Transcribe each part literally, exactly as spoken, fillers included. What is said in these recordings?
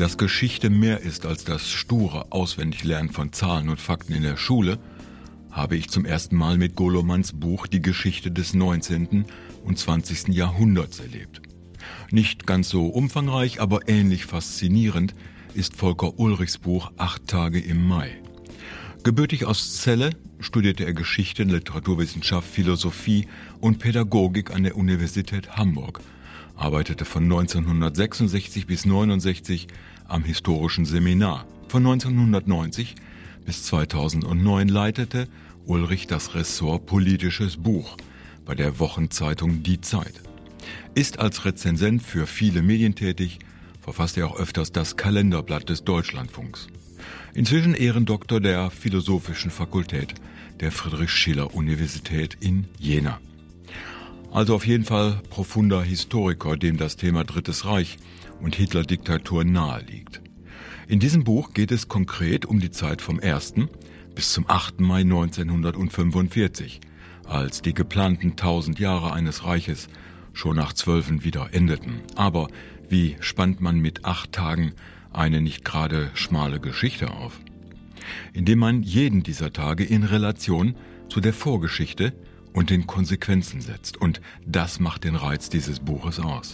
Dass Geschichte mehr ist als das sture Auswendiglernen von Zahlen und Fakten in der Schule, habe ich zum ersten Mal mit Golomanns Buch Die Geschichte des neunzehnten und zwanzigsten Jahrhunderts erlebt. Nicht ganz so umfangreich, aber ähnlich faszinierend ist Volker Ullrichs Buch Acht Tage im Mai. Gebürtig aus Celle studierte er Geschichte, Literaturwissenschaft, Philosophie und Pädagogik an der Universität Hamburg, arbeitete von neunzehnhundertsechsundsechzig bis neunundsechzig am Historischen Seminar. Von neunzehnhundertneunzig bis zweitausendneun leitete Ullrich das Ressort Politisches Buch bei der Wochenzeitung Die Zeit. Ist als Rezensent für viele Medien tätig, verfasst er auch öfters das Kalenderblatt des Deutschlandfunks. Inzwischen Ehrendoktor der Philosophischen Fakultät der Friedrich-Schiller-Universität in Jena. Also auf jeden Fall profunder Historiker, dem das Thema Drittes Reich und Hitler-Diktatur nahe liegt. In diesem Buch geht es konkret um die Zeit vom ersten bis zum achten Mai neunzehnhundertfünfundvierzig, als die geplanten tausend Jahre eines Reiches schon nach Zwölfen wieder endeten. Aber wie spannt man mit acht Tagen eine nicht gerade schmale Geschichte auf? Indem man jeden dieser Tage in Relation zu der Vorgeschichte und den Konsequenzen setzt. Und das macht den Reiz dieses Buches aus.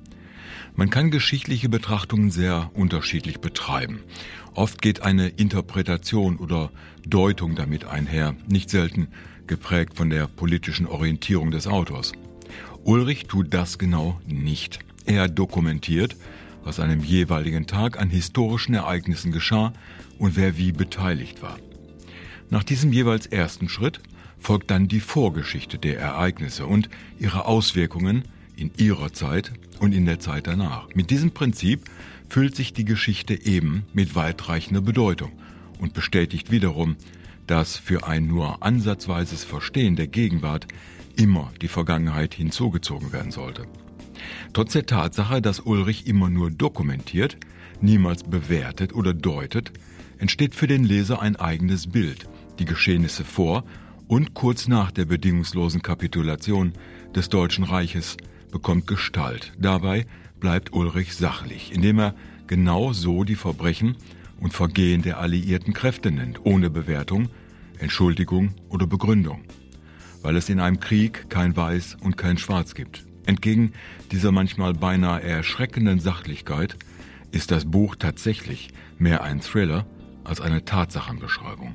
Man kann geschichtliche Betrachtungen sehr unterschiedlich betreiben. Oft geht eine Interpretation oder Deutung damit einher, nicht selten geprägt von der politischen Orientierung des Autors. Ullrich tut das genau nicht. Er dokumentiert, was an einem jeweiligen Tag an historischen Ereignissen geschah und wer wie beteiligt war. Nach diesem jeweils ersten Schritt folgt dann die Vorgeschichte der Ereignisse und ihre Auswirkungen in ihrer Zeit und in der Zeit danach. Mit diesem Prinzip füllt sich die Geschichte eben mit weitreichender Bedeutung und bestätigt wiederum, dass für ein nur ansatzweises Verstehen der Gegenwart immer die Vergangenheit hinzugezogen werden sollte. Trotz der Tatsache, dass Ullrich immer nur dokumentiert, niemals bewertet oder deutet, entsteht für den Leser ein eigenes Bild, die Geschehnisse vor und kurz nach der bedingungslosen Kapitulation des Deutschen Reiches bekommt Gestalt. Dabei bleibt Ullrich sachlich, indem er genau so die Verbrechen und Vergehen der alliierten Kräfte nennt, ohne Bewertung, Entschuldigung oder Begründung, weil es in einem Krieg kein Weiß und kein Schwarz gibt. Entgegen dieser manchmal beinahe erschreckenden Sachlichkeit ist das Buch tatsächlich mehr ein Thriller als eine Tatsachenbeschreibung.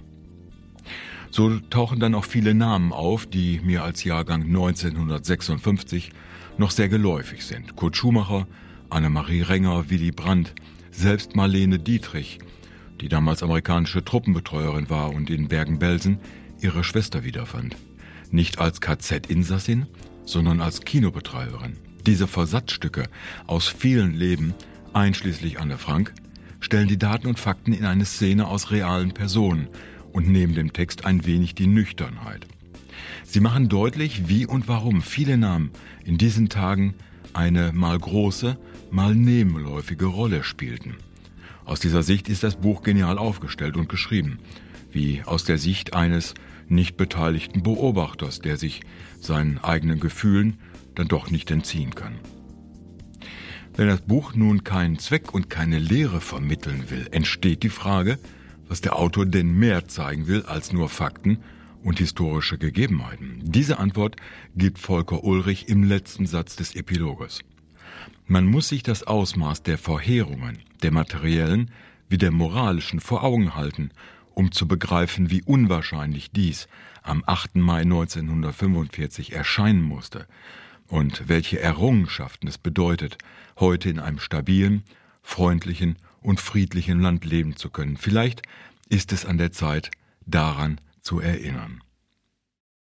So tauchen dann auch viele Namen auf, die mir als Jahrgang neunzehnhundertsechsundfünfzig noch sehr geläufig sind. Kurt Schumacher, Annemarie Renger, Willy Brandt, selbst Marlene Dietrich, die damals amerikanische Truppenbetreuerin war und in Bergen-Belsen ihre Schwester wiederfand. Nicht als K Z-Insassin, sondern als Kinobetreiberin. Diese Versatzstücke aus vielen Leben, einschließlich Anne Frank, stellen die Daten und Fakten in eine Szene aus realen Personen und nehmen dem Text ein wenig die Nüchternheit. Sie machen deutlich, wie und warum viele Namen in diesen Tagen eine mal große, mal nebenläufige Rolle spielten. Aus dieser Sicht ist das Buch genial aufgestellt und geschrieben, wie aus der Sicht eines nicht beteiligten Beobachters, der sich seinen eigenen Gefühlen dann doch nicht entziehen kann. Wenn das Buch nun keinen Zweck und keine Lehre vermitteln will, entsteht die Frage, was der Autor denn mehr zeigen will als nur Fakten und historische Gegebenheiten. Diese Antwort gibt Volker Ullrich im letzten Satz des Epiloges. Man muss sich das Ausmaß der Verheerungen, der materiellen wie der moralischen, vor Augen halten, um zu begreifen, wie unwahrscheinlich dies am achten Mai neunzehnhundertfünfundvierzig erscheinen musste und welche Errungenschaften es bedeutet, heute in einem stabilen, freundlichen und friedlichen Land leben zu können. Vielleicht ist es an der Zeit, daran zu erinnern.